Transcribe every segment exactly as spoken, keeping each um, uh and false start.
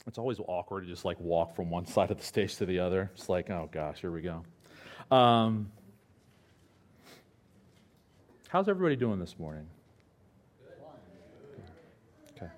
It's always awkward to just like walk from one side of the stage to the other. It's like, oh gosh, here we go. Um, how's everybody doing this morning? Okay.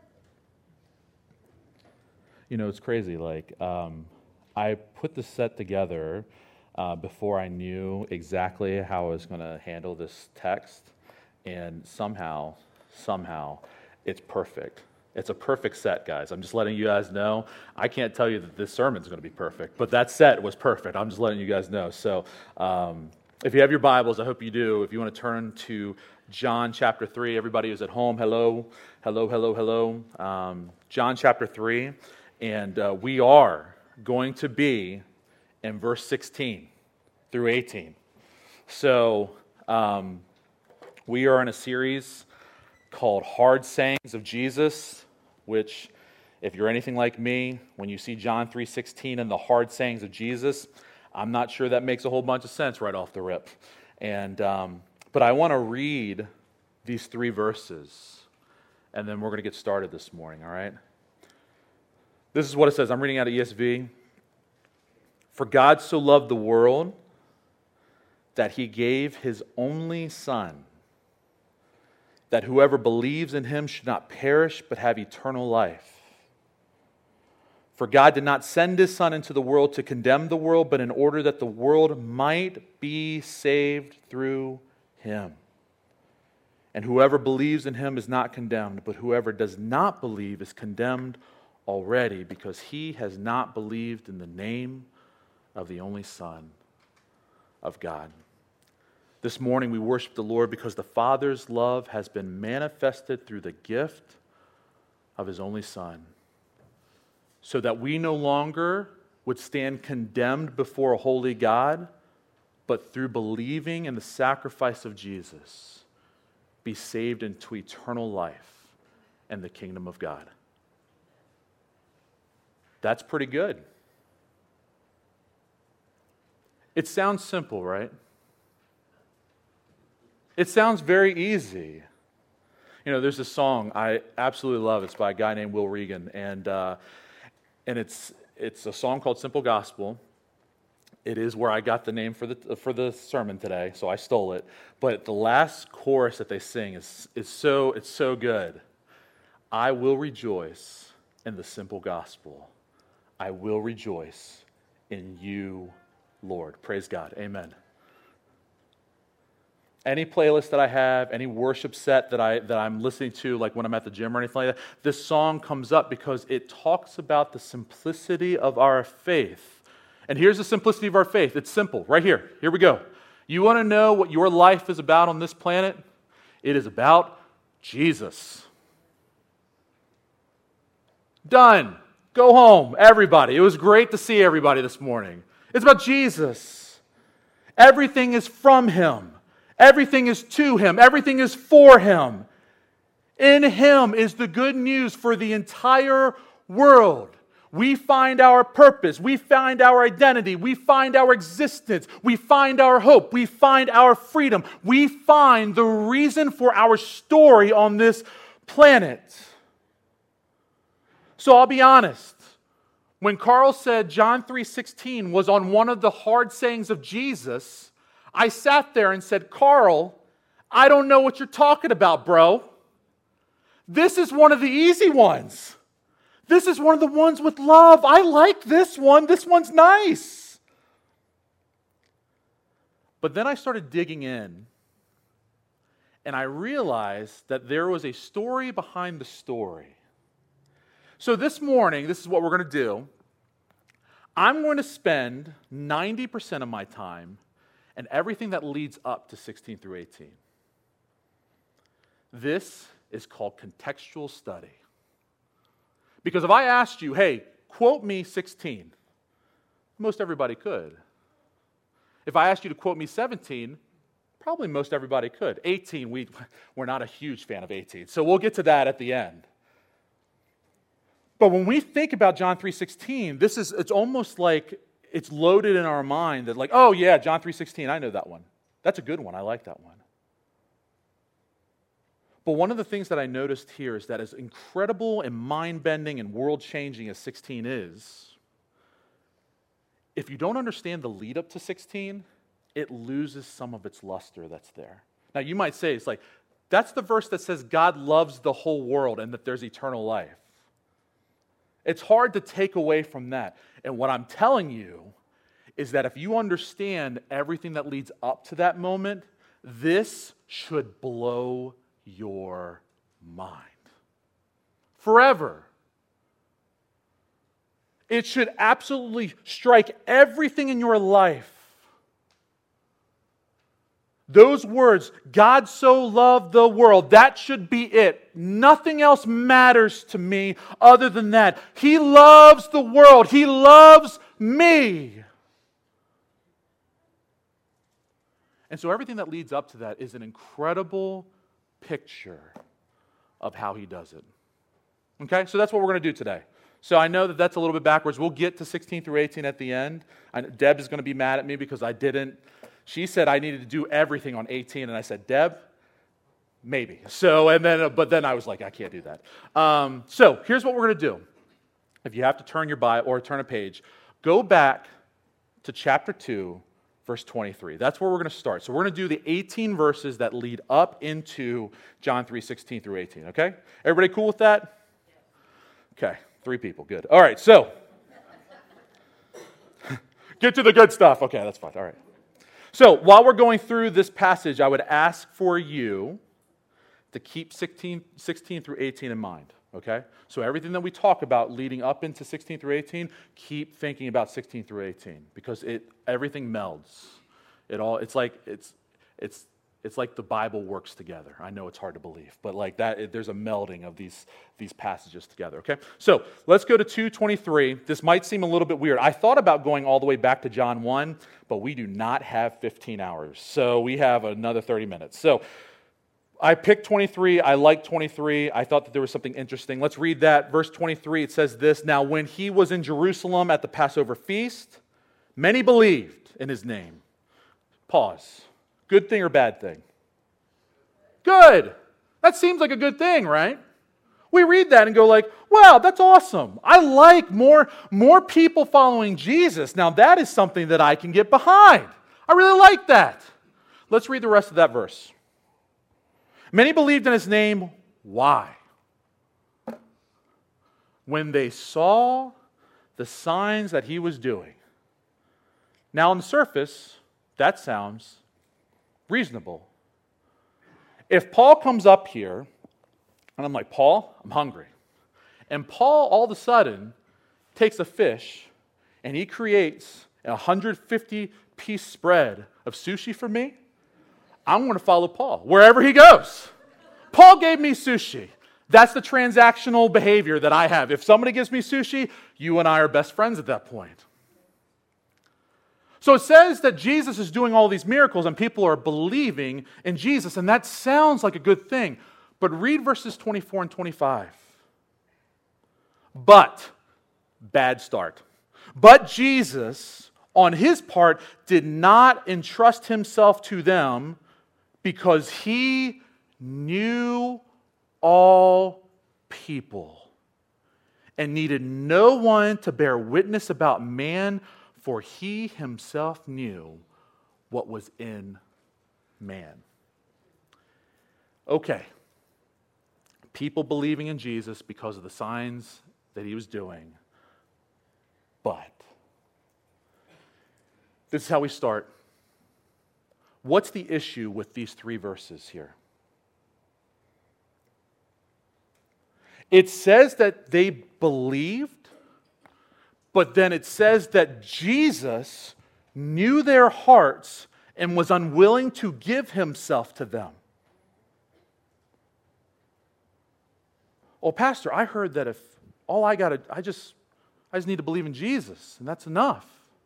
You know, it's crazy. Like, um, I put the set together uh, before I knew exactly how I was going to handle this text, and somehow, somehow, it's perfect. It's a perfect set, guys. I'm just letting you guys know. I can't tell you that this sermon's going to be perfect, but that set was perfect. I'm just letting you guys know. So um, if you have your Bibles, I hope you do. If you want to turn to John chapter three, everybody who's at home, hello, hello, hello, hello. Um, John chapter three, and uh, we are going to be in verse sixteen through eighteen. So um, we are in a series called Hard Sayings of Jesus, which, if you're anything like me, when you see John three sixteen and the hard sayings of Jesus, I'm not sure that makes a whole bunch of sense right off the rip. And um, but I want to read these three verses, and then we're going to get started this morning, all right? This is what it says. I'm reading out of E S V. For God so loved the world that He gave His only Son, that whoever believes in Him should not perish but have eternal life. For God did not send His Son into the world to condemn the world, but in order that the world might be saved through Him. And whoever believes in Him is not condemned, but whoever does not believe is condemned already, because he has not believed in the name of the only Son of God. This morning we worship the Lord because the Father's love has been manifested through the gift of His only Son, so that we no longer would stand condemned before a holy God, but through believing in the sacrifice of Jesus, be saved into eternal life and the kingdom of God. That's pretty good. It sounds simple, right? It sounds very easy. You know, there's a song I absolutely love. It's by a guy named Will Regan, and uh, and it's it's a song called "Simple Gospel." It is where I got the name for the for the sermon today, so I stole it. But the last chorus that they sing is is so it's so good. I will rejoice in the simple gospel. I will rejoice in you, Lord. Praise God. Amen. Any playlist that I have, any worship set that, I, that I'm listening to, like when I'm at the gym or anything like that, this song comes up because it talks about the simplicity of our faith. And here's the simplicity of our faith. It's simple. Right here. Here we go. You want to know what your life is about on this planet? It is about Jesus. Done. Go home, everybody. It was great to see everybody this morning. It's about Jesus. Everything is from Him. Everything is to Him. Everything is for Him. In Him is the good news for the entire world. We find our purpose. We find our identity. We find our existence. We find our hope. We find our freedom. We find the reason for our story on this planet. So I'll be honest. When Carl said John three sixteen was on one of the hard sayings of Jesus, I sat there and said, Carl, I don't know what you're talking about, bro. This is one of the easy ones. This is one of the ones with love. I like this one. This one's nice. But then I started digging in, and I realized that there was a story behind the story. So this morning, this is what we're going to do. I'm going to spend ninety percent of my time and everything that leads up to sixteen through eighteen. This is called contextual study. Because if I asked you, hey, quote me sixteen, most everybody could. If I asked you to quote me seventeen, probably most everybody could. eighteen, we, we're not a huge fan of eighteen, so we'll get to that at the end. But when we think about John three sixteen, this is it's almost like it's loaded in our mind that like, oh yeah, John three sixteen, I know that one. That's a good one. I like that one. But one of the things that I noticed here is that as incredible and mind-bending and world-changing as sixteen is, if you don't understand the lead up to sixteen, it loses some of its luster that's there. Now you might say, it's like, that's the verse that says God loves the whole world and that there's eternal life. It's hard to take away from that. And what I'm telling you is that if you understand everything that leads up to that moment, this should blow your mind. Forever. It should absolutely strike everything in your life. Those words, God so loved the world, that should be it. Nothing else matters to me other than that. He loves the world. He loves me. And so everything that leads up to that is an incredible picture of how He does it. Okay, so that's what we're going to do today. So I know that that's a little bit backwards. We'll get to sixteen through eighteen at the end. I, Deb is going to be mad at me because I didn't. She said I needed to do everything on eighteen, and I said, Deb, maybe. So, and then, but then I was like, I can't do that. Um, so here's what we're going to do. If you have to turn your Bible or turn a page, go back to chapter two, verse twenty-three. That's where we're going to start. So we're going to do the eighteen verses that lead up into John three, sixteen through eighteen, okay? Everybody cool with that? Okay, three people, good. All right, so, get to the good stuff. Okay, that's fine, all right. So, while we're going through this passage, I would ask for you to keep sixteen, sixteen through eighteen in mind, okay? So everything that we talk about leading up into sixteen through eighteen, keep thinking about sixteen through eighteen because it everything melds. It all it's like it's it's it's like the Bible works together. I know it's hard to believe, but like that it, there's a melding of these these passages together, okay? So, let's go to two twenty-three. This might seem a little bit weird. I thought about going all the way back to John one, but we do not have fifteen hours. So, we have another thirty minutes. So, I picked twenty-three. I liked twenty-three. I thought that there was something interesting. Let's read that. Verse twenty-three, it says this, Now when He was in Jerusalem at the Passover feast, many believed in His name. Pause. Good thing or bad thing? Good. That seems like a good thing, right? We read that and go like, wow, that's awesome. I like more, more people following Jesus. Now that is something that I can get behind. I really like that. Let's read the rest of that verse. Many believed in His name. Why? When they saw the signs that He was doing. Now on the surface, that sounds reasonable. If Paul comes up here, and I'm like, Paul, I'm hungry. And Paul, all of a sudden, takes a fish, and he creates a one hundred fifty piece spread of sushi for me, I'm going to follow Paul wherever he goes. Paul gave me sushi. That's the transactional behavior that I have. If somebody gives me sushi, you and I are best friends at that point. So it says that Jesus is doing all these miracles and people are believing in Jesus, and that sounds like a good thing. But read verses twenty-four and twenty-five. But, bad start. But Jesus, on His part, did not entrust Himself to them because He knew all people and needed no one to bear witness about man, for He Himself knew what was in man. Okay. People believing in Jesus because of the signs that He was doing. But this is how we start. What's the issue with these three verses here? It says that they believed, but then it says that Jesus knew their hearts and was unwilling to give Himself to them. Oh, Pastor, I heard that if all I got to, I just, I just need to believe in Jesus, and that's enough.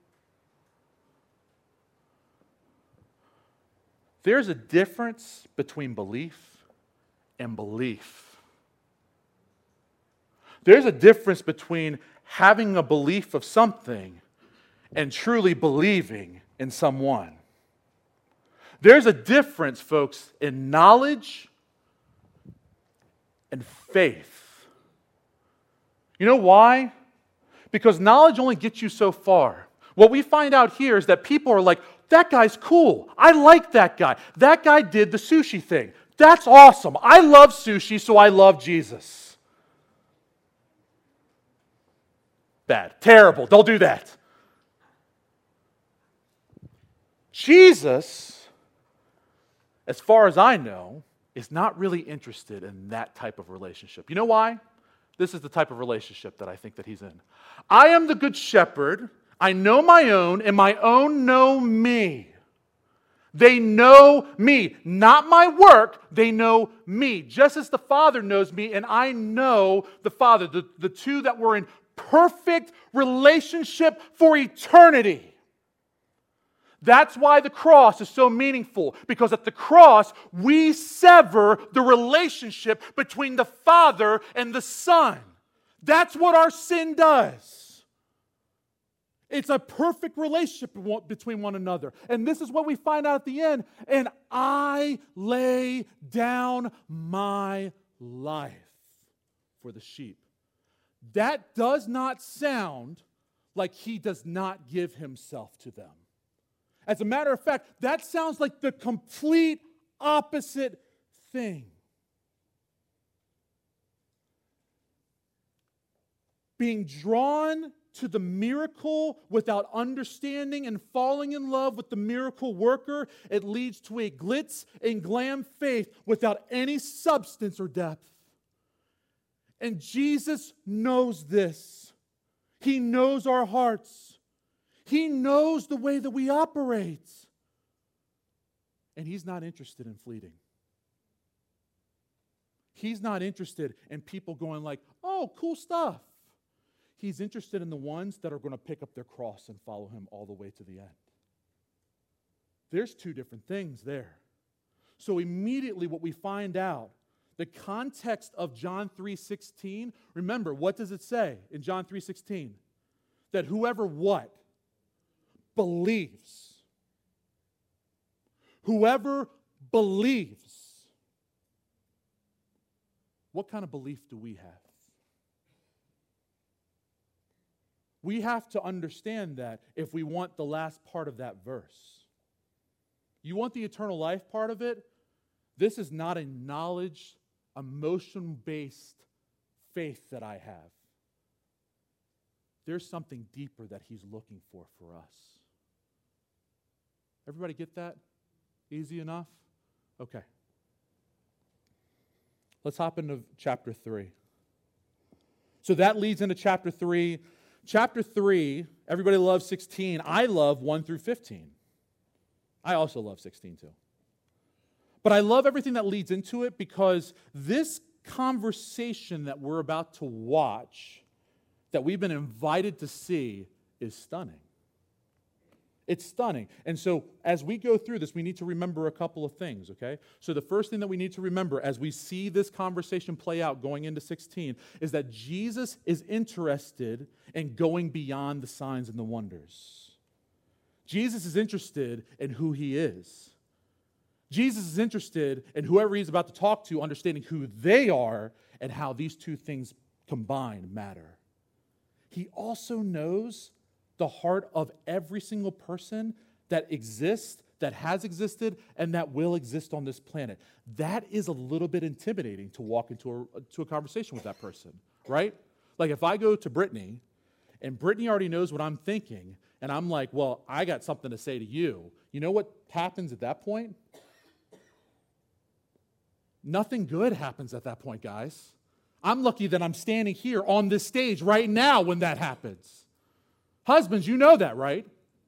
There's a difference between belief and belief. There's a difference between having a belief of something and truly believing in someone. There's a difference, folks, in knowledge and faith. You know why? Because knowledge only gets you so far. What we find out here is that people are like, that guy's cool. I like that guy. That guy did the sushi thing. That's awesome. I love sushi, so I love Jesus. Bad. Terrible. Don't do that. Jesus, as far as I know, is not really interested in that type of relationship. You know why? This is the type of relationship that I think that he's in. I am the good shepherd. I know my own, and my own know me. They know me, not my work. They know me, just as the Father knows me, and I know the Father. The, the two that were in perfect relationship for eternity. That's why the cross is so meaningful, because at the cross, we sever the relationship between the Father and the Son. That's what our sin does. It's a perfect relationship between one another. And this is what we find out at the end. And I lay down my life for the sheep. That does not sound like he does not give himself to them. As a matter of fact, that sounds like the complete opposite thing. Being drawn to the miracle without understanding and falling in love with the miracle worker, it leads to a glitz and glam faith without any substance or depth. And Jesus knows this. He knows our hearts. He knows the way that we operate. And He's not interested in fleeting. He's not interested in people going like, oh, cool stuff. He's interested in the ones that are going to pick up their cross and follow Him all the way to the end. There's two different things there. So immediately what we find out, the context of John three sixteen, remember, what does it say in John three sixteen? That whoever what? Believes. Whoever believes. What kind of belief do we have? We have to understand that if we want the last part of that verse. You want the eternal life part of it? This is not a knowledge, emotion-based faith that I have. There's something deeper that He's looking for for us. Everybody get that? Easy enough? Okay. Let's hop into chapter three. So that leads into chapter three. Chapter three, everybody loves sixteen. I love one through fifteen. I also love sixteen too. But I love everything that leads into it because this conversation that we're about to watch, that we've been invited to see, is stunning. It's stunning. And so as we go through this, we need to remember a couple of things, okay? So the first thing that we need to remember as we see this conversation play out going into sixteen is that Jesus is interested in going beyond the signs and the wonders. Jesus is interested in who He is. Jesus is interested in whoever He's about to talk to, understanding who they are and how these two things combined matter. He also knows the heart of every single person that exists, that has existed, and that will exist on this planet. That is a little bit intimidating to walk into a, to a conversation with that person, right? Like if I go to Brittany, and Brittany already knows what I'm thinking, and I'm like, well, I got something to say to you. You know what happens at that point? Nothing good happens at that point, guys. I'm lucky that I'm standing here on this stage right now when that happens. Husbands, you know that, right?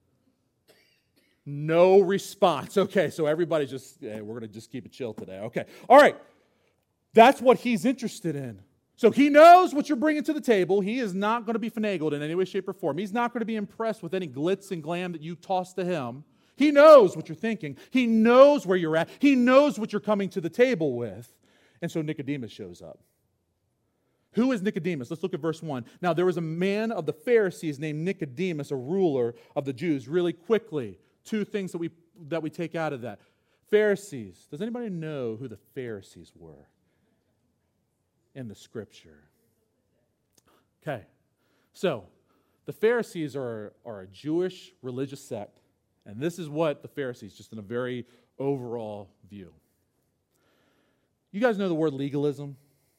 No response. Okay, so everybody just, yeah, we're going to just keep it chill today. Okay, all right. That's what He's interested in. So He knows what you're bringing to the table. He is not going to be finagled in any way, shape, or form. He's not going to be impressed with any glitz and glam that you toss to Him. He knows what you're thinking. He knows where you're at. He knows what you're coming to the table with. And so Nicodemus shows up. Who is Nicodemus? Let's look at verse one. Now, there was a man of the Pharisees named Nicodemus, a ruler of the Jews. Really quickly, two things that we that we take out of that. Pharisees. Does anybody know who the Pharisees were? in the Scripture. Okay, so the Pharisees are, are a Jewish religious sect, and this is what the Pharisees, just in a very overall view. You guys know the word legalism?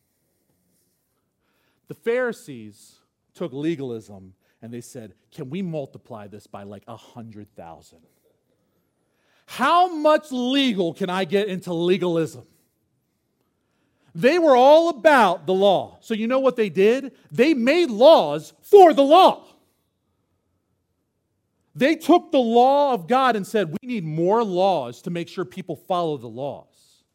The Pharisees took legalism and they said, can we multiply this by like a hundred thousand? How much legal can I get into legalism? They were all about the law. So you know what they did? They made laws for the law. They took the law of God and said, we need more laws to make sure people follow the laws.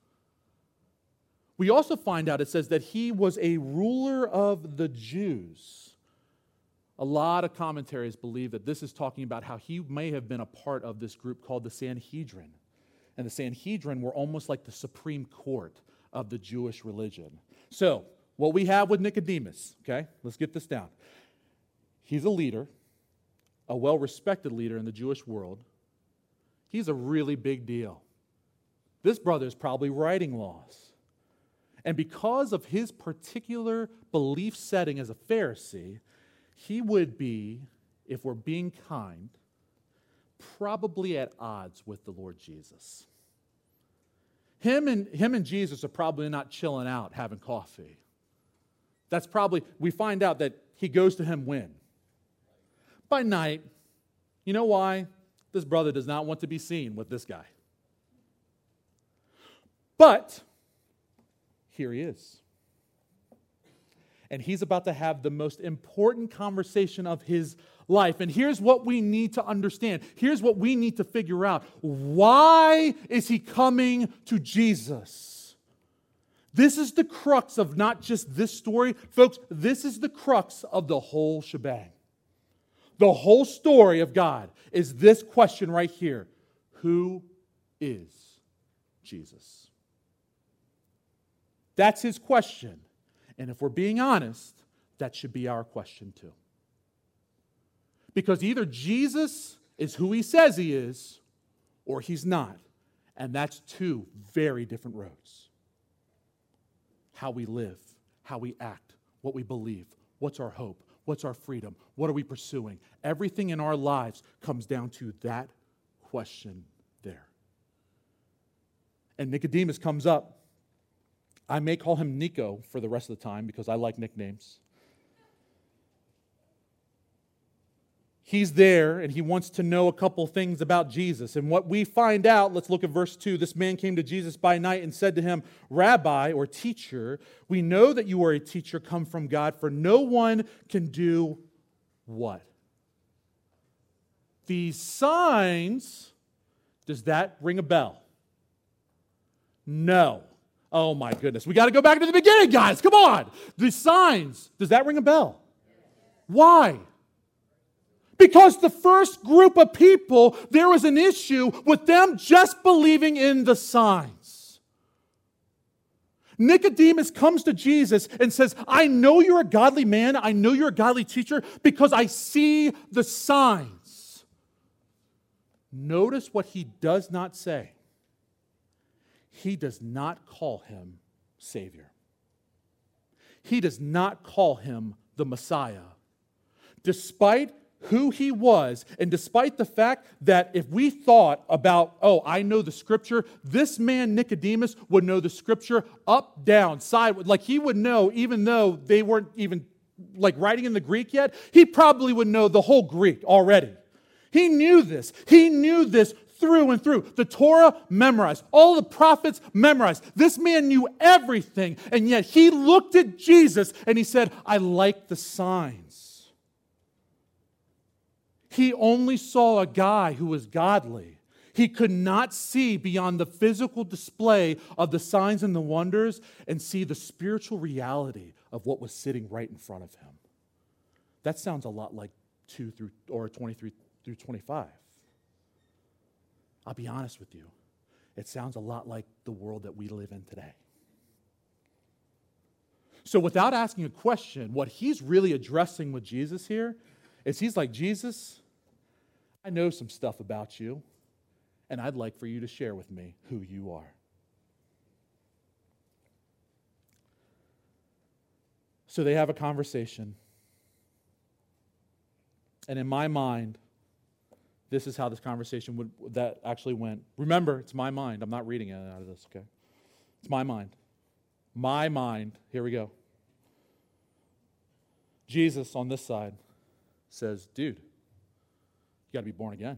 We also find out it says that he was a ruler of the Jews. A lot of commentaries believe that this is talking about how he may have been a part of this group called the Sanhedrin. And the Sanhedrin were almost like the Supreme Court of the Jewish religion. So, what we have with Nicodemus, okay, let's get this down. He's a leader, a well-respected leader in the Jewish world. He's a really big deal. This brother is probably writing laws. And because of his particular belief setting as a Pharisee, he would be, if we're being kind, probably at odds with the Lord Jesus. Him and, him and Jesus are probably not chilling out having coffee. That's probably, we find out that he goes to him when? By night. You know why? This brother does not want to be seen with this guy. But here he is. And he's about to have the most important conversation of his life. And here's what we need to understand. Here's what we need to figure out. Why is he coming to Jesus? This is the crux of not just this story. Folks, this is the crux of the whole shebang. The whole story of God is this question right here. Who is Jesus? That's his question. And if we're being honest, that should be our question too. Because either Jesus is who he says he is, or he's not. And that's two very different roads. How we live, how we act, what we believe, what's our hope, what's our freedom, what are we pursuing? Everything in our lives comes down to that question there. And Nicodemus comes up. I may call him Nico for the rest of the time because I like nicknames. He's there and he wants to know a couple things about Jesus. And what we find out, let's look at verse two. This man came to Jesus by night and said to him, Rabbi, or teacher, we know that you are a teacher come from God, for no one can do what? These signs. Does that ring a bell? No. Oh my goodness. We got to go back to the beginning, guys. Come on. The signs. Does that ring a bell? Why? Because the first group of people, there was an issue with them just believing in the signs. Nicodemus comes to Jesus and says, I know you're a godly man. I know you're a godly teacher because I see the signs. Notice what he does not say. He does not call him Savior. He does not call him the Messiah. Despite who he was, and despite the fact that if we thought about, oh, I know the Scripture, this man Nicodemus would know the Scripture up, down, sideways. Like he would know, even though they weren't even like writing in the Greek yet, he probably would know the whole Greek already. He knew this. He knew this through and through. The Torah memorized. All the prophets memorized. This man knew everything, and yet he looked at Jesus and he said, I like the signs. He only saw a guy who was godly. He could not see beyond the physical display of the signs and the wonders and see the spiritual reality of what was sitting right in front of him. That sounds a lot like two through or twenty-three through twenty-five. I'll be honest with you. It sounds a lot like the world that we live in today. So without asking a question, what he's really addressing with Jesus here is he's like, Jesus, I know some stuff about you, and I'd like for you to share with me who you are. So they have a conversation. And in my mind, this is how this conversation would that actually went. Remember, it's my mind. I'm not reading it out of this, okay? It's my mind. My mind. Here we go. Jesus on this side says, dude, you got to be born again.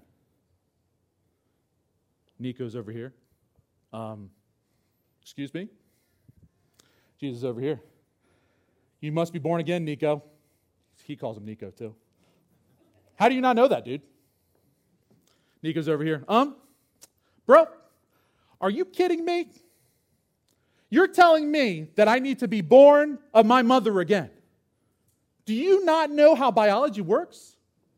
Nico's over here. Um, excuse me? Jesus over here. You must be born again, Nico. He calls him Nico too. How do you not know that, dude? Nico's over here. Um, bro, are you kidding me? You're telling me that I need to be born of my mother again. Do you not know how biology works?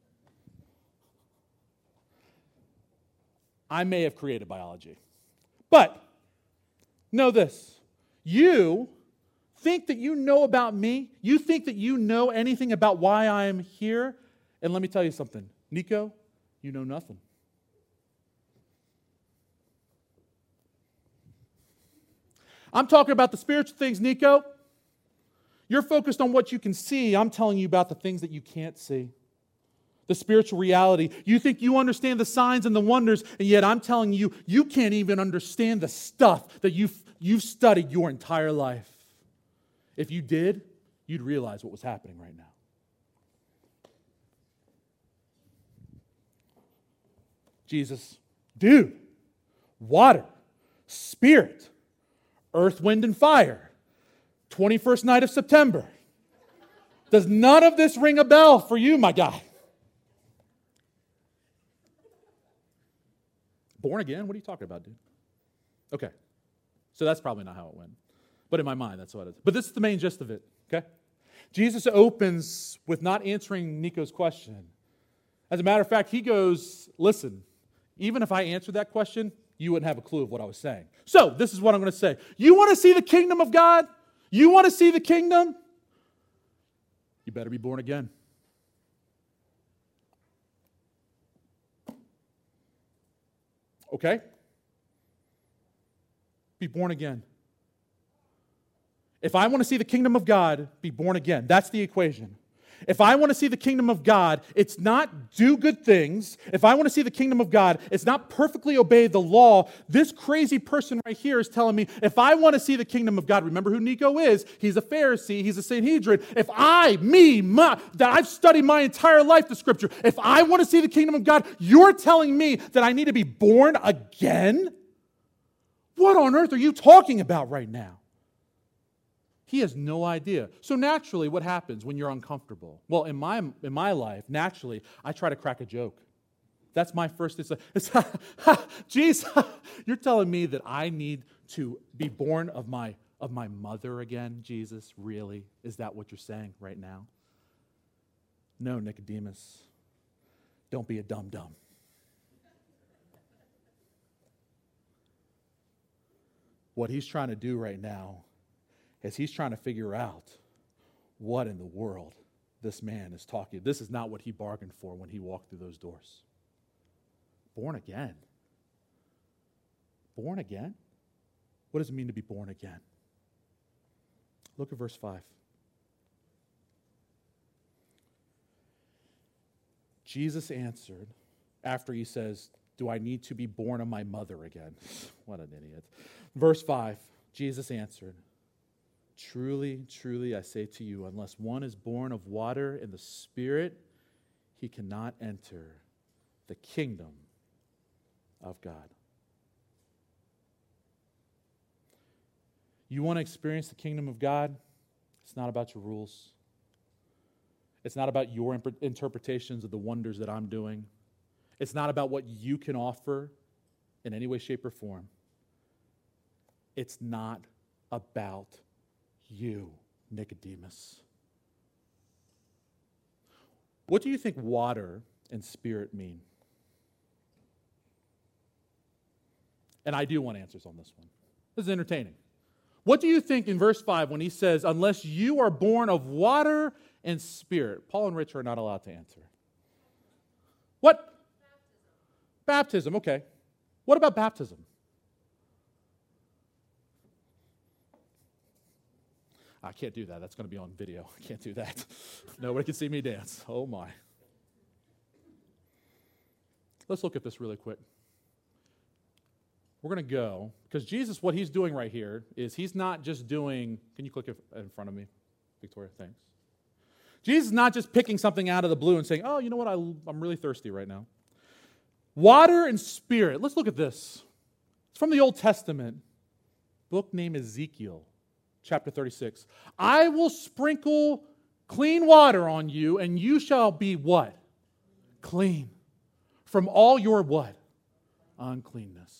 I may have created biology. But know this. You think that you know about me? You think that you know anything about why I am here? And let me tell you something. Nico, you know nothing. I'm talking about the spiritual things, Nico. You're focused on what you can see. I'm telling you about the things that you can't see. The spiritual reality. You think you understand the signs and the wonders, and yet I'm telling you, you can't even understand the stuff that you've, you've studied your entire life. If you did, you'd realize what was happening right now. Jesus, dude, water, spirit, earth, wind, and fire. twenty-first night of September. Does none of this ring a bell for you, my guy? Born again? What are you talking about, dude? Okay. So that's probably not how it went. But in my mind, that's what it is. But this is the main gist of it, okay? Jesus opens with not answering Nico's question. As a matter of fact, he goes, listen, even if I answered that question, you wouldn't have a clue of what I was saying. So, this is what I'm going to say. You want to see the kingdom of God? You want to see the kingdom? You better be born again. Okay? Be born again. If I want to see the kingdom of God, be born again. That's the equation. If I want to see the kingdom of God, it's not do good things. If I want to see the kingdom of God, it's not perfectly obey the law. This crazy person right here is telling me, if I want to see the kingdom of God, remember who Nico is. He's a Pharisee. He's a Sanhedrin. If I, me, my, that I've studied my entire life, the scripture, if I want to see the kingdom of God, you're telling me that I need to be born again? What on earth are you talking about right now? He has no idea. So naturally, what happens when you're uncomfortable? Well, in my in my life, naturally, I try to crack a joke. That's my first. It's like, it's, geez, you're telling me that I need to be born of my of my mother again, Jesus? Really? Is that what you're saying right now? No, Nicodemus. Don't be a dum-dum. What he's trying to do right now is he's trying to figure out what in the world this man is talking. This is not what he bargained for when he walked through those doors. Born again. Born again? What does it mean to be born again? Look at verse five. Jesus answered after he says, do I need to be born of my mother again? What an idiot. Verse five, Jesus answered, truly, truly, I say to you, unless one is born of water and the Spirit, he cannot enter the kingdom of God. You want to experience the kingdom of God? It's not about your rules. It's not about your imp- interpretations of the wonders that I'm doing. It's not about what you can offer in any way, shape, or form. It's not about you, Nicodemus. What do you think water and spirit mean? And I do want answers on this one. This is entertaining. What do you think in verse five when he says, unless you are born of water and spirit? Paul and Rich are not allowed to answer. What? Baptism. Baptism, okay. What about baptism? I can't do that. That's going to be on video. I can't do that. Nobody can see me dance. Oh, my. Let's look at this really quick. We're going to go, because Jesus, what he's doing right here is he's not just doing, can you click it in front of me, Victoria? Thanks. Jesus is not just picking something out of the blue and saying, oh, you know what, I, I'm really thirsty right now. Water and spirit. Let's look at this. It's from the Old Testament. Book named Ezekiel, chapter thirty-six. I will sprinkle clean water on you, and you shall be what? Clean. From all your what? Uncleanness.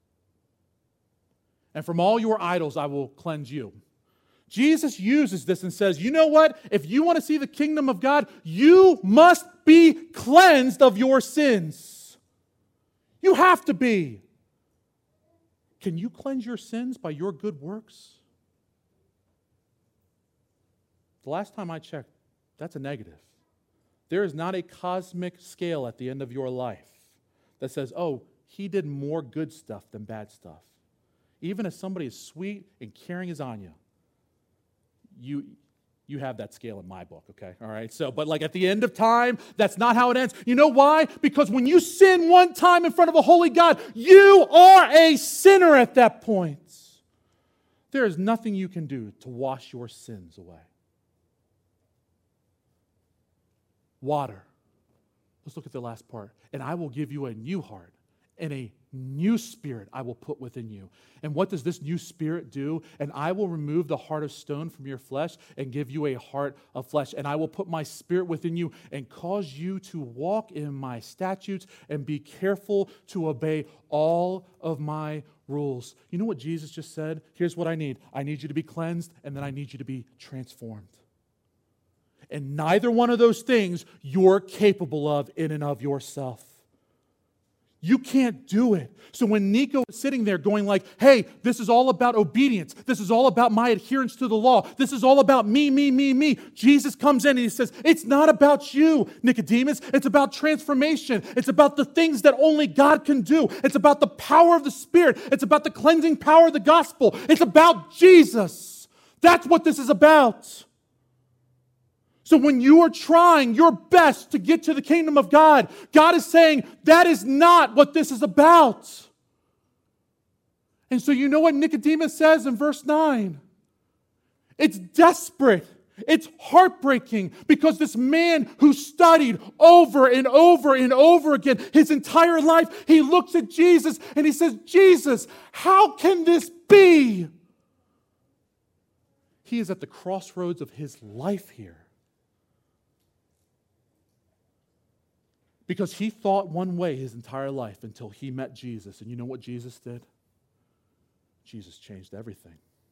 And from all your idols I will cleanse you. Jesus uses this and says, you know what? If you want to see the kingdom of God, you must be cleansed of your sins. You have to be. Can you cleanse your sins by your good works? The last time I checked, that's a negative. There is not a cosmic scale at the end of your life that says, oh, he did more good stuff than bad stuff. Even if somebody is sweet and caring as Anya, you, you have that scale in my book, okay? All right? So, but like at the end of time, that's not how it ends. You know why? Because when you sin one time in front of a holy God, you are a sinner at that point. There is nothing you can do to wash your sins away. Water. Let's look at the last part. And I will give you a new heart and a new spirit I will put within you. And what does this new spirit do? And I will remove the heart of stone from your flesh and give you a heart of flesh. And I will put my spirit within you and cause you to walk in my statutes and be careful to obey all of my rules. You know what Jesus just said? Here's what I need. I need you to be cleansed, and then I need you to be transformed. And neither one of those things you're capable of in and of yourself. You can't do it. So when Nico is sitting there going like, hey, this is all about obedience. This is all about my adherence to the law. This is all about me, me, me, me. Jesus comes in and he says, it's not about you, Nicodemus. It's about transformation. It's about the things that only God can do. It's about the power of the Spirit. It's about the cleansing power of the gospel. It's about Jesus. That's what this is about. So when you are trying your best to get to the kingdom of God, God is saying, that is not what this is about. And so you know what Nicodemus says in verse nine? It's desperate. It's heartbreaking because this man who studied over and over and over again his entire life, he looks at Jesus and he says, Jesus, how can this be? He is at the crossroads of his life here. Because he thought one way his entire life until he met Jesus. And you know what Jesus did? Jesus changed everything.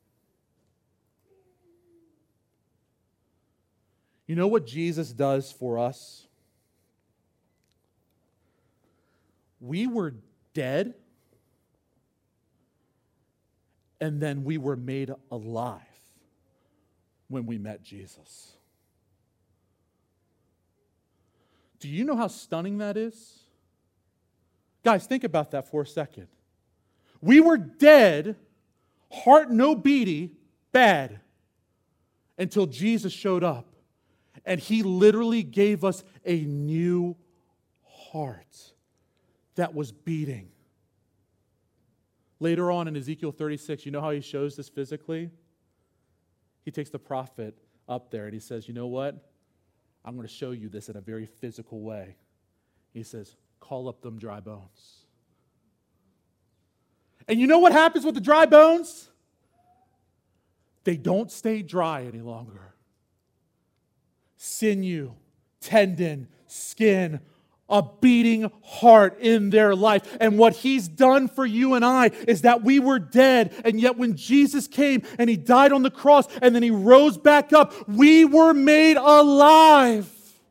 You know what Jesus does for us? We were dead, and then we were made alive when we met Jesus. Do you know how stunning that is? Guys, think about that for a second. We were dead, heart no beaty, bad, until Jesus showed up. And he literally gave us a new heart that was beating. Later on in Ezekiel thirty-six, you know how he shows this physically? He takes the prophet up there and he says, you know what? I'm going to show you this in a very physical way. He says, call up them dry bones. And you know what happens with the dry bones? They don't stay dry any longer. Sinew, tendon, skin, a beating heart in their life. And what he's done for you and I is that we were dead, and yet when Jesus came and he died on the cross and then he rose back up, we were made alive.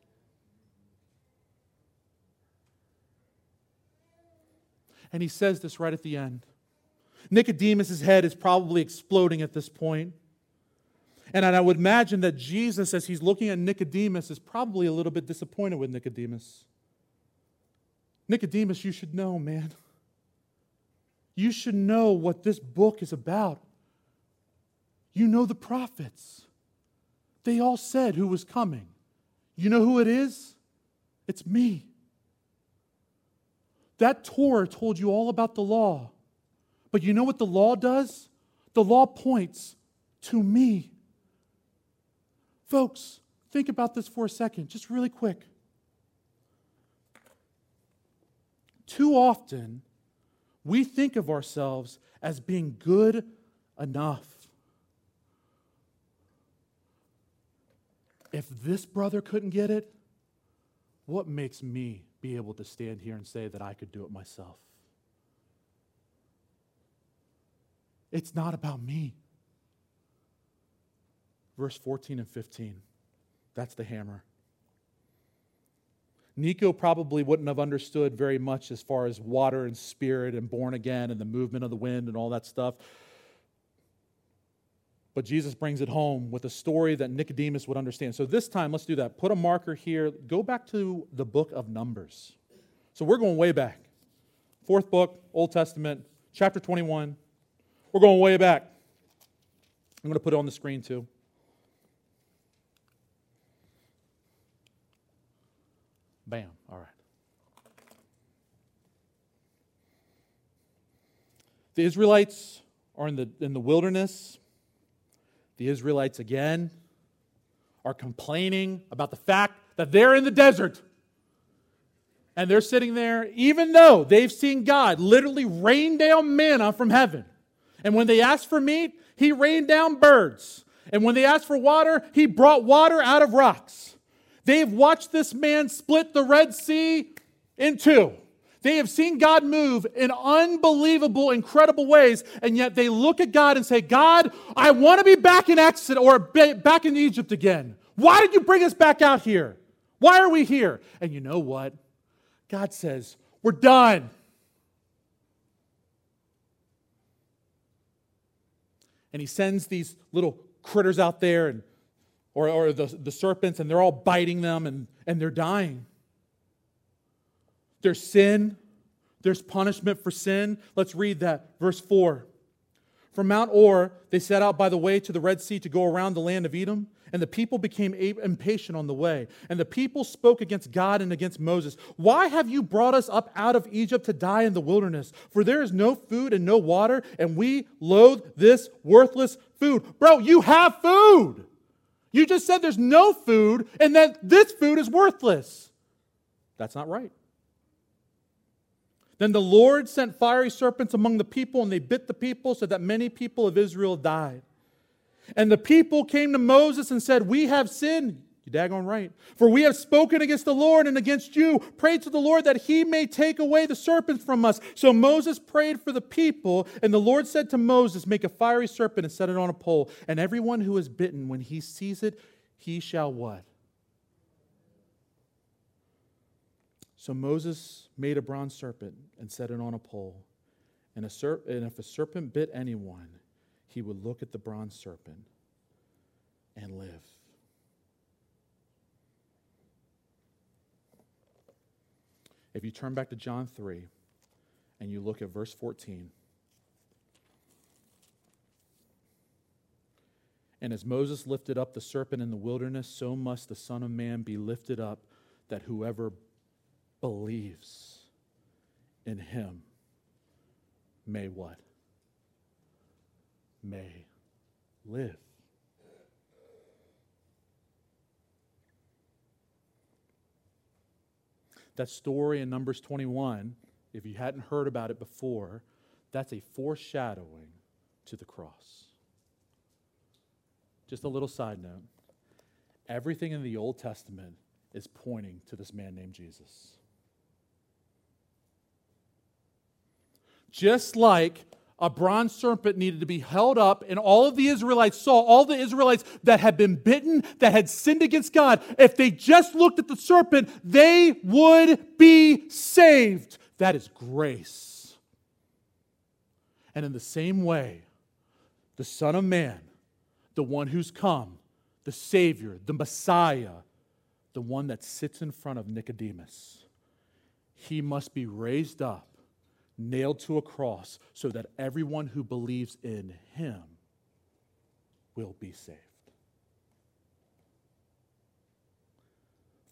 And he says this right at the end. Nicodemus' head is probably exploding at this point. And I would imagine that Jesus, as he's looking at Nicodemus, is probably a little bit disappointed with Nicodemus. Nicodemus, you should know, man. You should know what this book is about. You know the prophets. They all said who was coming. You know who it is? It's me. That Torah told you all about the law. But you know what the law does? The law points to me. Folks, think about this for a second, just really quick. Too often, we think of ourselves as being good enough. If this brother couldn't get it, what makes me be able to stand here and say that I could do it myself? It's not about me. Verse fourteen and fifteen. That's the hammer. Nico probably wouldn't have understood very much as far as water and spirit and born again and the movement of the wind and all that stuff. But Jesus brings it home with a story that Nicodemus would understand. So this time, let's do that. Put a marker here. Go back to the book of Numbers. So we're going way back. Fourth book, Old Testament, chapter twenty-one. We're going way back. I'm going to put it on the screen too. Bam. All right. The Israelites are in the, in the wilderness. The Israelites, again, are complaining about the fact that they're in the desert. And they're sitting there, even though they've seen God literally rain down manna from heaven. And when they asked for meat, He rained down birds. And when they asked for water, He brought water out of rocks. They've watched this man split the Red Sea in two. They have seen God move in unbelievable, incredible ways, and yet they look at God and say, God, I want to be back in Exodus or back in Egypt again. Why did you bring us back out here? Why are we here? And you know what? God says, we're done. And He sends these little critters out there, and or, or the, the serpents, and they're all biting them, and, and they're dying. There's sin. There's punishment for sin. Let's read that. Verse four. From Mount Or, they set out by the way to the Red Sea to go around the land of Edom, and the people became impatient on the way. And the people spoke against God and against Moses. Why have you brought us up out of Egypt to die in the wilderness? For there is no food and no water, and we loathe this worthless food. Bro, you have food. You just said there's no food, and that this food is worthless. That's not right. Then the Lord sent fiery serpents among the people, and they bit the people so that many people of Israel died. And the people came to Moses and said, we have sinned. You daggone right. For we have spoken against the Lord and against you. Pray to the Lord that He may take away the serpents from us. So Moses prayed for the people, and the Lord said to Moses, make a fiery serpent and set it on a pole. And everyone who is bitten, when he sees it, he shall what? So Moses made a bronze serpent and set it on a pole. And, a serp- and if a serpent bit anyone, he would look at the bronze serpent and live. If you turn back to John three and you look at verse fourteen. And as Moses lifted up the serpent in the wilderness, so must the Son of Man be lifted up, that whoever believes in Him may what? May live. That story in Numbers twenty-one, if you hadn't heard about it before, that's a foreshadowing to the cross. Just a little side note. Everything in the Old Testament is pointing to this man named Jesus. Just like a bronze serpent needed to be held up, and all of the Israelites saw, all the Israelites that had been bitten, that had sinned against God, if they just looked at the serpent, they would be saved. That is grace. And in the same way, the Son of Man, the one who's come, the Savior, the Messiah, the one that sits in front of Nicodemus, He must be raised up, nailed to a cross, so that everyone who believes in Him will be saved.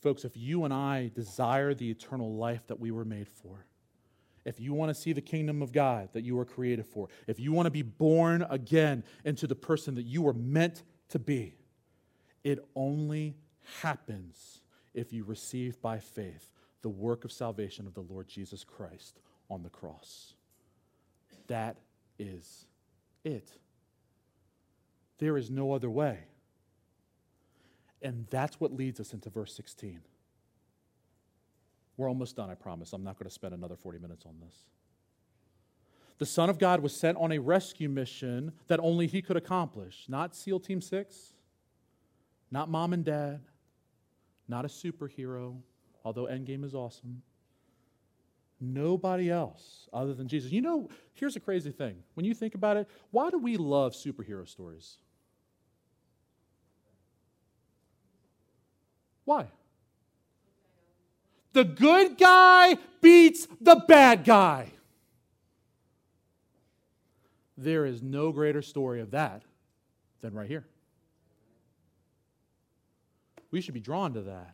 Folks, if you and I desire the eternal life that we were made for, if you want to see the kingdom of God that you were created for, if you want to be born again into the person that you were meant to be, it only happens if you receive by faith the work of salvation of the Lord Jesus Christ on the cross. That is it. There is no other way. And that's what leads us into verse sixteen. We're almost done, I promise. I'm not going to spend another forty minutes on this. The Son of God was sent on a rescue mission that only He could accomplish. Not SEAL Team six, not Mom and Dad, not a superhero, although Endgame is awesome. Nobody else other than Jesus. You know, here's a crazy thing. When you think about it, why do we love superhero stories? Why? The good guy beats the bad guy. There is no greater story of that than right here. We should be drawn to that.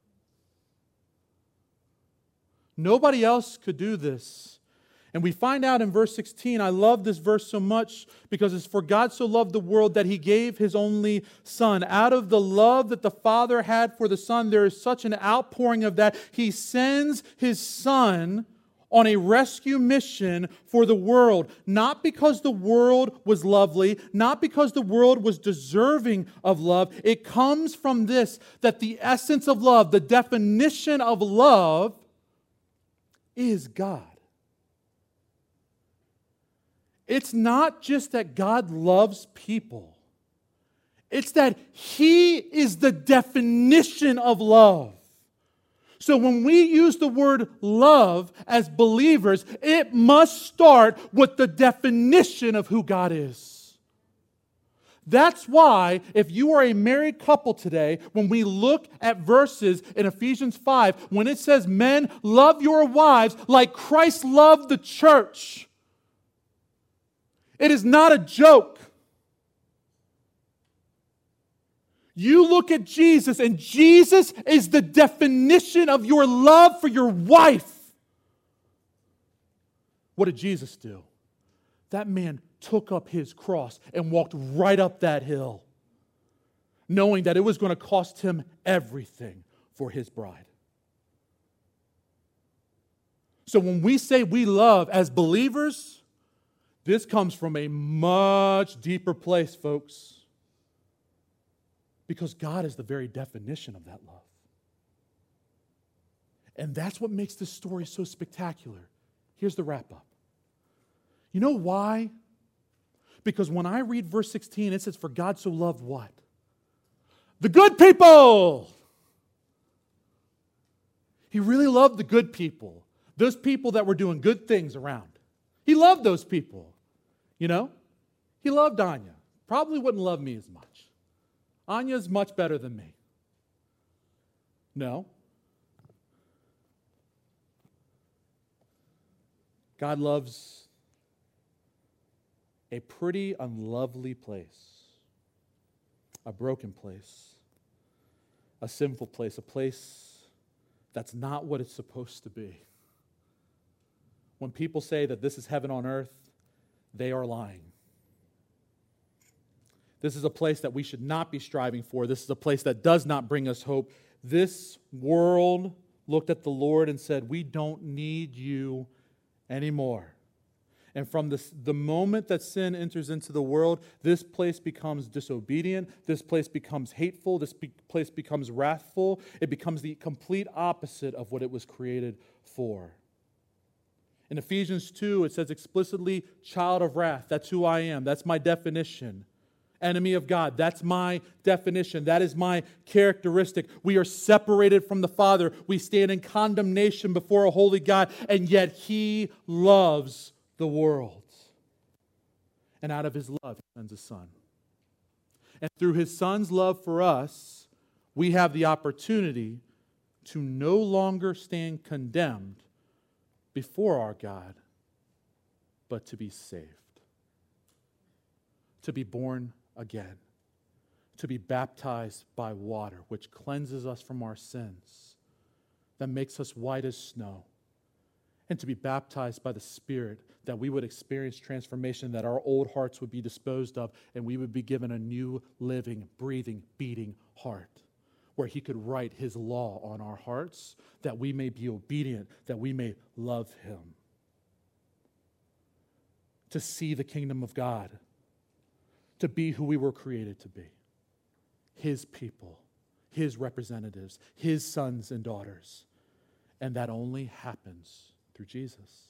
Nobody else could do this. And we find out in verse sixteen, I love this verse so much because it's for God so loved the world that He gave His only Son. Out of the love that the Father had for the Son, there is such an outpouring of that. He sends His Son on a rescue mission for the world, not because the world was lovely, not because the world was deserving of love. It comes from this, that the essence of love, the definition of love, is God. It's not just that God loves people. It's that He is the definition of love. So when we use the word love as believers, it must start with the definition of who God is. That's why, if you are a married couple today, when we look at verses in Ephesians five, when it says, men, love your wives like Christ loved the church, it is not a joke. You look at Jesus, and Jesus is the definition of your love for your wife. What did Jesus do? That man took up his cross and walked right up that hill, knowing that it was going to cost him everything for his bride. So when we say we love as believers, this comes from a much deeper place, folks. Because God is the very definition of that love. And that's what makes this story so spectacular. Here's the wrap-up. You know why? Because when I read verse sixteen, it says, for God so loved what? The good people! He really loved the good people. Those people that were doing good things around. He loved those people. You know? He loved Anya. Probably wouldn't love me as much. Anya's much better than me. No. God loves a pretty unlovely place, a broken place, a sinful place, a place that's not what it's supposed to be. When people say that this is heaven on earth, they are lying. This is a place that we should not be striving for. This is a place that does not bring us hope. This world looked at the Lord and said, we don't need you anymore. And from this, the moment that sin enters into the world, this place becomes disobedient. This place becomes hateful. This be- place becomes wrathful. It becomes the complete opposite of what it was created for. In Ephesians two, it says explicitly, child of wrath. That's who I am. That's my definition. Enemy of God. That's my definition. That is my characteristic. We are separated from the Father. We stand in condemnation before a holy God, and yet He loves the world. And out of His love, He sends His Son. And through His Son's love for us, we have the opportunity to no longer stand condemned before our God, but to be saved, to be born again, to be baptized by water, which cleanses us from our sins, that makes us white as snow, and to be baptized by the Spirit, that we would experience transformation, that our old hearts would be disposed of, and we would be given a new living, breathing, beating heart, where he could write his law on our hearts, that we may be obedient, that we may love him. To see the kingdom of God, to be who we were created to be, his people, his representatives, his sons and daughters. And that only happens through Jesus.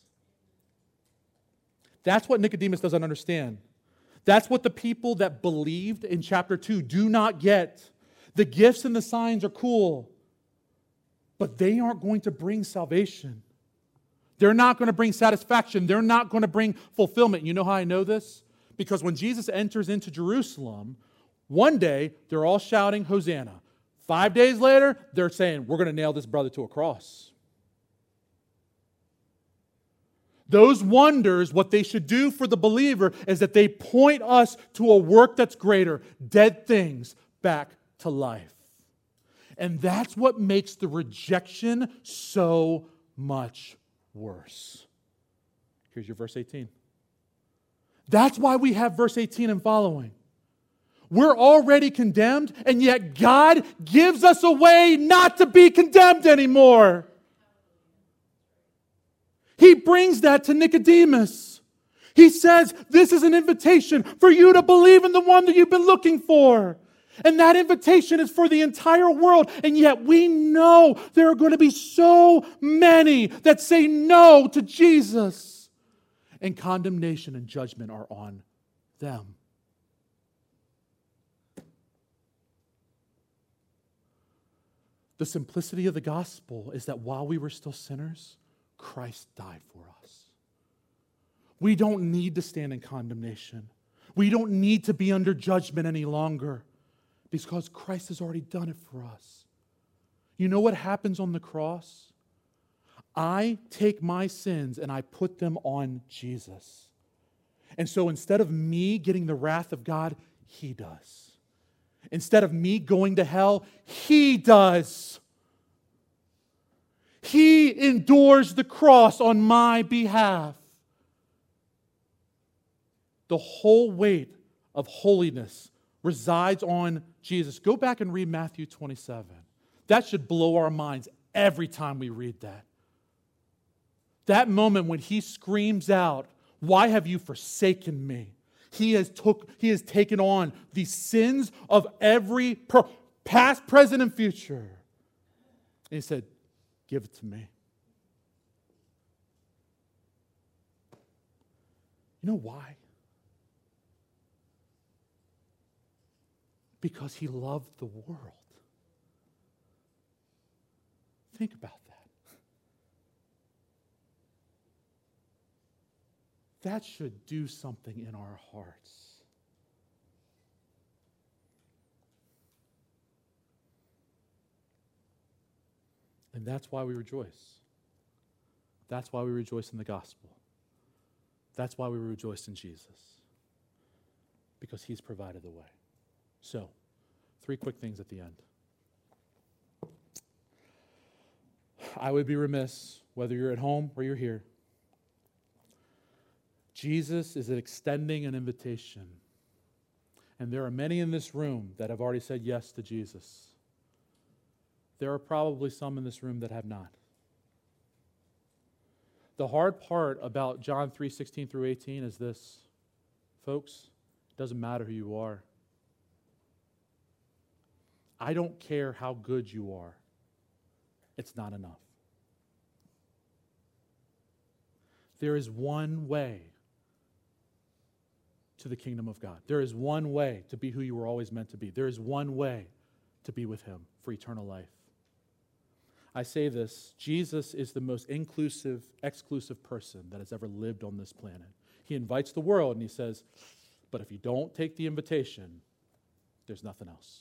That's what Nicodemus doesn't understand. That's what the people that believed in chapter two do not get. The gifts and the signs are cool, but they aren't going to bring salvation. They're not going to bring satisfaction. They're not going to bring fulfillment. You know how I know this? Because when Jesus enters into Jerusalem, one day they're all shouting, Hosanna. Five days later, they're saying, we're going to nail this brother to a cross. Those wonders, what they should do for the believer is that they point us to a work that's greater, dead things back to life. And that's what makes the rejection so much worse. Here's your verse eighteen. That's why we have verse eighteen and following. We're already condemned, and yet God gives us a way not to be condemned anymore. He brings that to Nicodemus. He says, this is an invitation for you to believe in the one that you've been looking for. And that invitation is for the entire world. And yet we know there are going to be so many that say no to Jesus. And condemnation and judgment are on them. The simplicity of the gospel is that while we were still sinners, Christ died for us. We don't need to stand in condemnation. We don't need to be under judgment any longer because Christ has already done it for us. You know what happens on the cross? I take my sins and I put them on Jesus. And so instead of me getting the wrath of God, he does. Instead of me going to hell, he does. He endures the cross on my behalf. The whole weight of holiness resides on Jesus. Go back and read Matthew twenty-seven. That should blow our minds every time we read that. That moment when he screams out, "Why have you forsaken me?" He has took he has taken on the sins of every per, past, present, and future. And he said, "Give it to me." You know why? Because he loved the world. Think about that. That should do something in our hearts. And that's why we rejoice. That's why we rejoice in the gospel. That's why we rejoice in Jesus. Because he's provided the way. So, three quick things at the end. I would be remiss, whether you're at home or you're here. Jesus is extending an invitation. And there are many in this room that have already said yes to Jesus. There are probably some in this room that have not. The hard part about John three sixteen through eighteen is this. Folks, it doesn't matter who you are. I don't care how good you are. It's not enough. There is one way to the kingdom of God. There is one way to be who you were always meant to be. There is one way to be with him for eternal life. I say this, Jesus is the most inclusive, exclusive person that has ever lived on this planet. He invites the world and he says, but if you don't take the invitation, there's nothing else.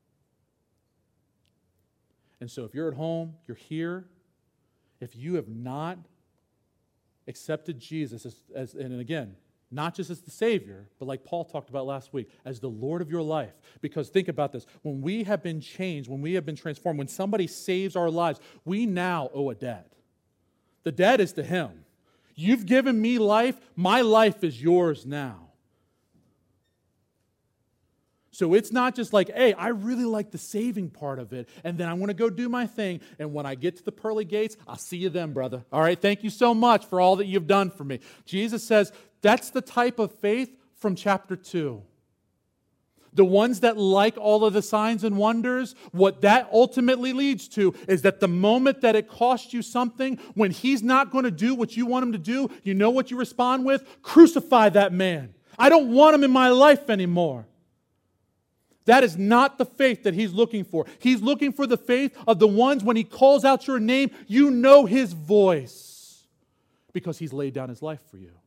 And so if you're at home, you're here, if you have not accepted Jesus as, as and again, Not just as the Savior, but like Paul talked about last week, as the Lord of your life. Because think about this. When we have been changed, when we have been transformed, when somebody saves our lives, we now owe a debt. The debt is to Him. You've given me life. My life is yours now. So it's not just like, hey, I really like the saving part of it, and then I want to go do my thing, and when I get to the pearly gates, I'll see you then, brother. All right, thank you so much for all that you've done for me. Jesus says that's the type of faith from chapter two. The ones that like all of the signs and wonders, what that ultimately leads to is that the moment that it costs you something, when He's not going to do what you want Him to do, you know what you respond with? Crucify that man. I don't want him in my life anymore. That is not the faith that He's looking for. He's looking for the faith of the ones when He calls out your name, you know His voice because He's laid down His life for you.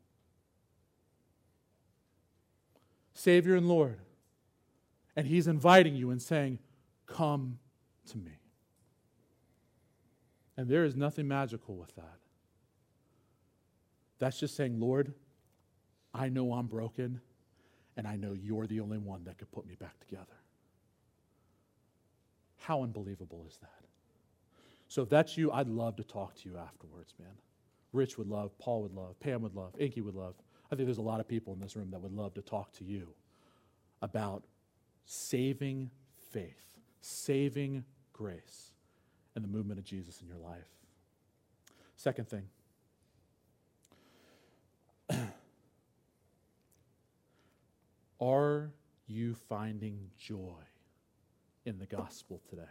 Savior and Lord. And He's inviting you and saying, come to me. And there is nothing magical with that. That's just saying, Lord, I know I'm broken. And I know You're the only one that could put me back together. How unbelievable is that? So if that's you, I'd love to talk to you afterwards, man. Rich would love, Paul would love, Pam would love, Inky would love. I think there's a lot of people in this room that would love to talk to you about saving faith, saving grace, and the movement of Jesus in your life. Second thing. Are you finding joy in the gospel today?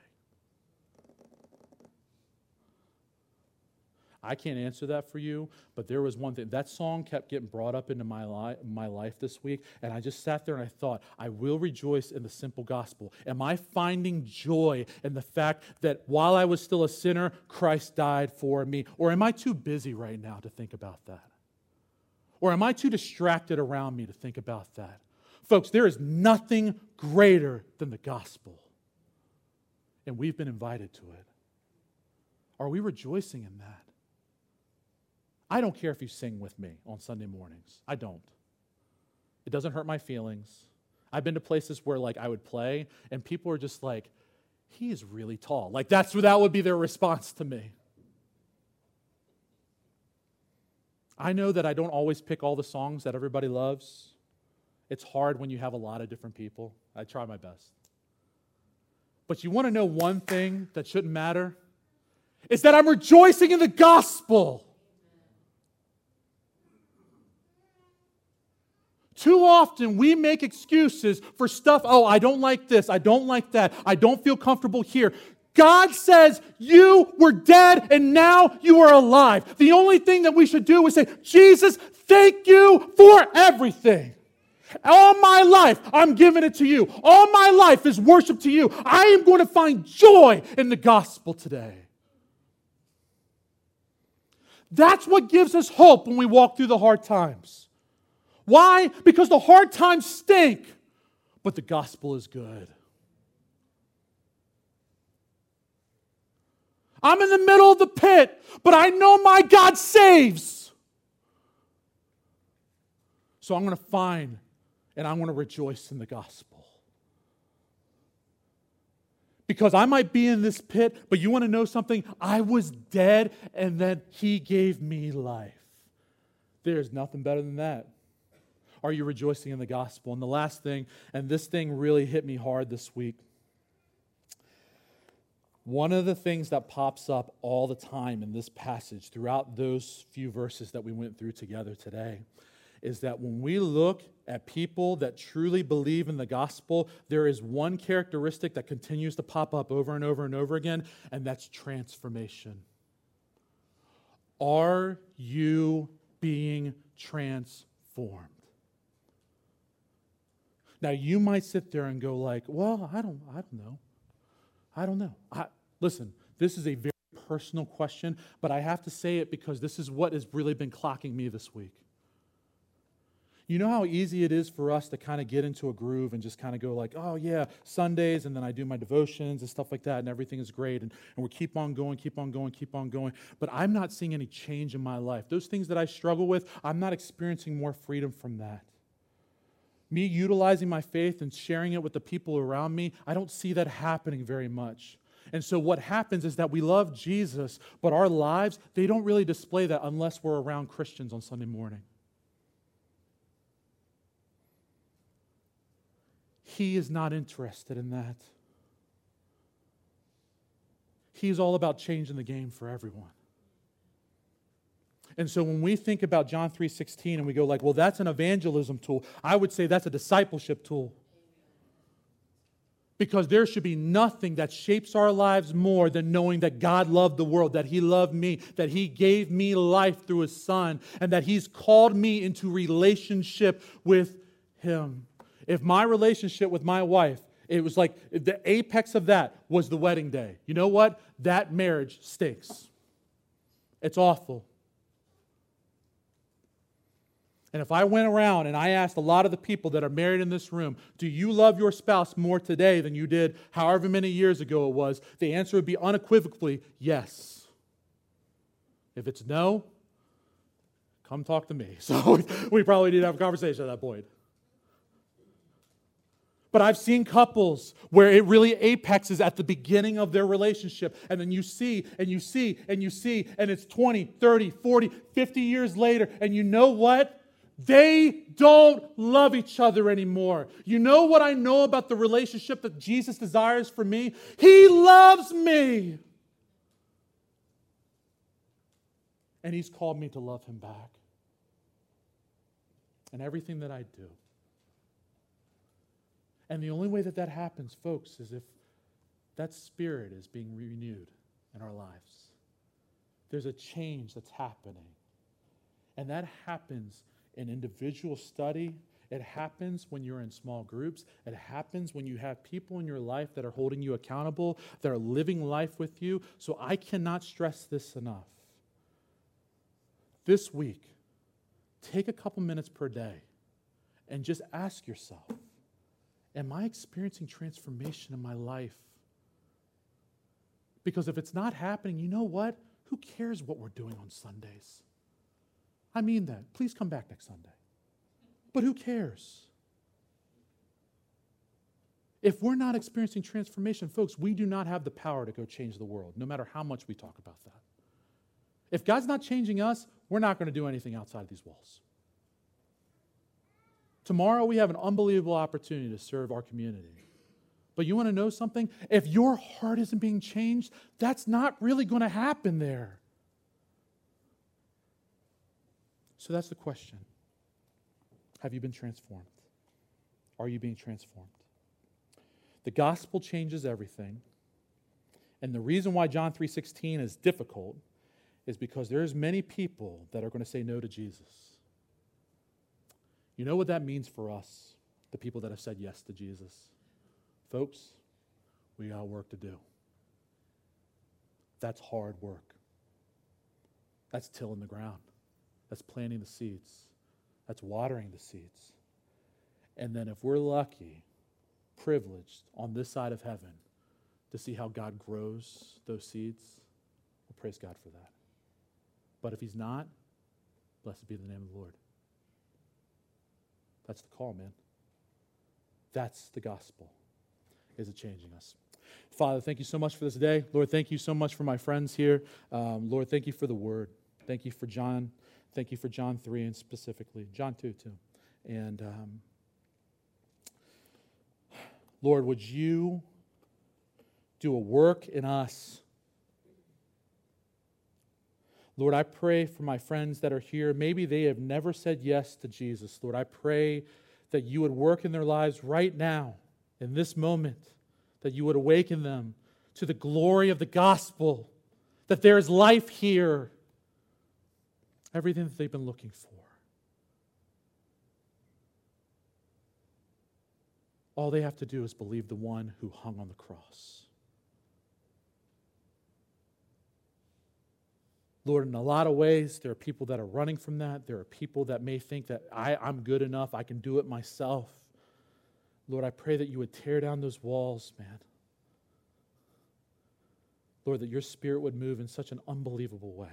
I can't answer that for you, but there was one thing. That song kept getting brought up into my, li- my life this week, and I just sat there and I thought, I will rejoice in the simple gospel. Am I finding joy in the fact that while I was still a sinner, Christ died for me? Or am I too busy right now to think about that? Or am I too distracted around me to think about that? Folks, there is nothing greater than the gospel. And we've been invited to it. Are we rejoicing in that? I don't care if you sing with me on Sunday mornings. I don't. It doesn't hurt my feelings. I've been to places where like I would play and people are just like, he is really tall. Like that's that would be their response to me. I know that I don't always pick all the songs that everybody loves. It's hard when you have a lot of different people. I try my best. But you want to know one thing that shouldn't matter? Is that I'm rejoicing in the gospel. Too often we make excuses for stuff. Oh, I don't like this. I don't like that. I don't feel comfortable here. God says you were dead and now you are alive. The only thing that we should do is say, Jesus, thank you for everything. All my life, I'm giving it to you. All my life is worship to you. I am going to find joy in the gospel today. That's what gives us hope when we walk through the hard times. Why? Because the hard times stink, but the gospel is good. I'm in the middle of the pit, but I know my God saves. So I'm going to find and I want to rejoice in the gospel. Because I might be in this pit, but you want to know something? I was dead, and then He gave me life. There's nothing better than that. Are you rejoicing in the gospel? And the last thing, and this thing really hit me hard this week. One of the things that pops up all the time in this passage, throughout those few verses that we went through together today, is that when we look at people that truly believe in the gospel, there is one characteristic that continues to pop up over and over and over again, and that's transformation. Are you being transformed? Now, you might sit there and go like, well, I don't, I don't know. I don't know. I, listen, this is a very personal question, but I have to say it because this is what has really been clocking me this week. You know how easy it is for us to kind of get into a groove and just kind of go like, oh yeah, Sundays, and then I do my devotions and stuff like that, and everything is great, and, and we keep on going, keep on going, keep on going. But I'm not seeing any change in my life. Those things that I struggle with, I'm not experiencing more freedom from that. Me utilizing my faith and sharing it with the people around me, I don't see that happening very much. And so what happens is that we love Jesus, but our lives, they don't really display that unless we're around Christians on Sunday morning. He is not interested in that. He's all about changing the game for everyone. And so when we think about John three sixteen and we go like, well, that's an evangelism tool, I would say that's a discipleship tool. Because there should be nothing that shapes our lives more than knowing that God loved the world, that He loved me, that He gave me life through His Son, and that He's called me into relationship with Him. If my relationship with my wife, it was like the apex of that was the wedding day. You know what? That marriage stinks. It's awful. And if I went around and I asked a lot of the people that are married in this room, do you love your spouse more today than you did however many years ago it was? The answer would be unequivocally yes. If it's no, come talk to me. So we probably need to have a conversation at that point. But I've seen couples where it really apexes at the beginning of their relationship. And then you see, and you see, and you see, and it's twenty, thirty, forty, fifty years later. And you know what? They don't love each other anymore. You know what I know about the relationship that Jesus desires for me? He loves me. And He's called me to love Him back. And everything that I do. And the only way that that happens, folks, is if that spirit is being renewed in our lives. There's a change that's happening. And that happens in individual study. It happens when you're in small groups. It happens when you have people in your life that are holding you accountable, that are living life with you. So I cannot stress this enough. This week, take a couple minutes per day and just ask yourself, am I experiencing transformation in my life? Because if it's not happening, you know what? Who cares what we're doing on Sundays? I mean that. Please come back next Sunday. But who cares? If we're not experiencing transformation, folks, we do not have the power to go change the world, no matter how much we talk about that. If God's not changing us, we're not going to do anything outside of these walls. Tomorrow we have an unbelievable opportunity to serve our community. But you want to know something? If your heart isn't being changed, that's not really going to happen there. So that's the question. Have you been transformed? Are you being transformed? The gospel changes everything. And the reason why John three sixteen is difficult is because there's many people that are going to say no to Jesus. You know what that means for us, the people that have said yes to Jesus? Folks, we got work to do. That's hard work. That's tilling the ground. That's planting the seeds. That's watering the seeds. And then if we're lucky, privileged on this side of heaven to see how God grows those seeds, we'll praise God for that. But if He's not, blessed be the name of the Lord. That's the call, man. That's the gospel. Is it changing us? Father, thank you so much for this day. Lord, thank you so much for my friends here. Um, Lord, thank you for the word. Thank you for John. Thank you for John three and specifically. John two, too. And um, Lord, would you do a work in us? Lord, I pray for my friends that are here. Maybe they have never said yes to Jesus. Lord, I pray that you would work in their lives right now, in this moment, that you would awaken them to the glory of the gospel, that there is life here, everything that they've been looking for. All they have to do is believe the one who hung on the cross. Lord, in a lot of ways, there are people that are running from that. There are people that may think that I, I'm good enough, I can do it myself. Lord, I pray that you would tear down those walls, man. Lord, that your Spirit would move in such an unbelievable way.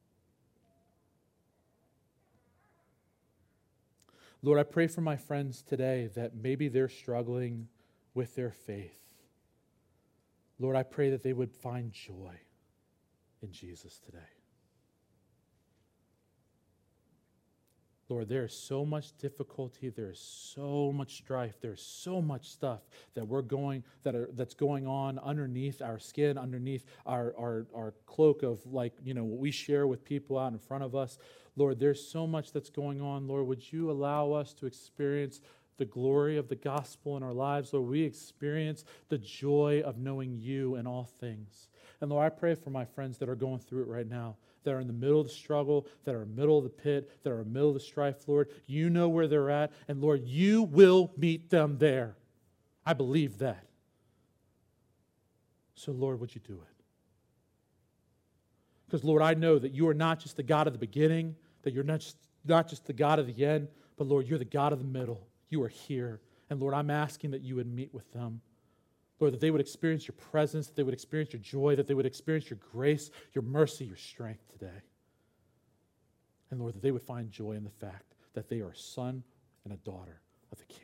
Lord, I pray for my friends today that maybe they're struggling with their faith. Lord, I pray that they would find joy in Jesus today. Lord, there is so much difficulty, there is so much strife, there's so much stuff that we're going that are that's going on underneath our skin, underneath our, our, our cloak of, like, you know, what we share with people out in front of us. Lord, there's so much that's going on. Lord, would you allow us to experience the glory of the gospel in our lives? Lord, we experience the joy of knowing you in all things. And Lord, I pray for my friends that are going through it right now, that are in the middle of the struggle, that are in the middle of the pit, that are in the middle of the strife, Lord. You know where they're at, and Lord, you will meet them there. I believe that. So Lord, would you do it? Because Lord, I know that you are not just the God of the beginning, that you're not just, not just the God of the end, but Lord, you're the God of the middle. You are here. And Lord, I'm asking that you would meet with them. Lord, that they would experience your presence, that they would experience your joy, that they would experience your grace, your mercy, your strength today. And Lord, that they would find joy in the fact that they are a son and a daughter of the King.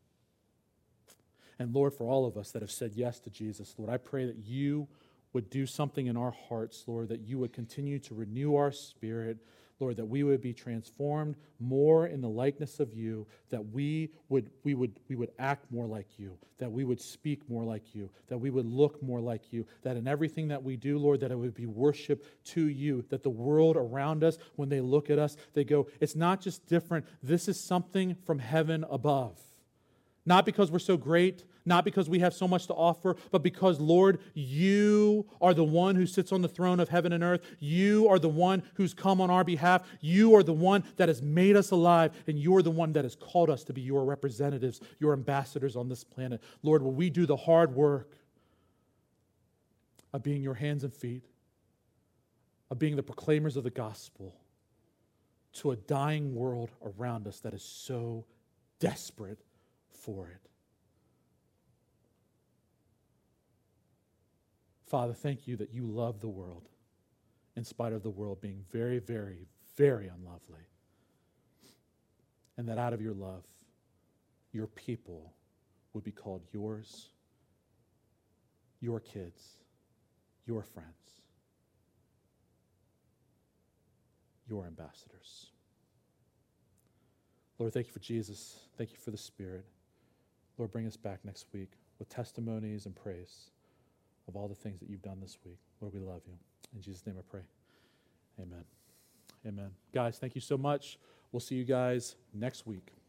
And Lord, for all of us that have said yes to Jesus, Lord, I pray that you would do something in our hearts, Lord, that you would continue to renew our spirit, Lord, that we would be transformed more in the likeness of you, that we would we would we would act more like you, that we would speak more like you, that we would look more like you, that in everything that we do, Lord, that it would be worship to you, that the world around us, when they look at us, they go, it's not just different, this is something from heaven above. Not because we're so great, not because we have so much to offer, but because, Lord, you are the one who sits on the throne of heaven and earth. You are the one who's come on our behalf. You are the one that has made us alive, and you are the one that has called us to be your representatives, your ambassadors on this planet. Lord, will we do the hard work of being your hands and feet, of being the proclaimers of the gospel to a dying world around us that is so desperate for it. Father, thank you that you love the world in spite of the world being very, very, very unlovely. And that out of your love, your people would be called yours, your kids, your friends, your ambassadors. Lord, thank you for Jesus. Thank you for the Spirit. Lord, bring us back next week with testimonies and praise of all the things that you've done this week. Lord, we love you. In Jesus' name I pray. Amen. Amen. Guys, thank you so much. We'll see you guys next week.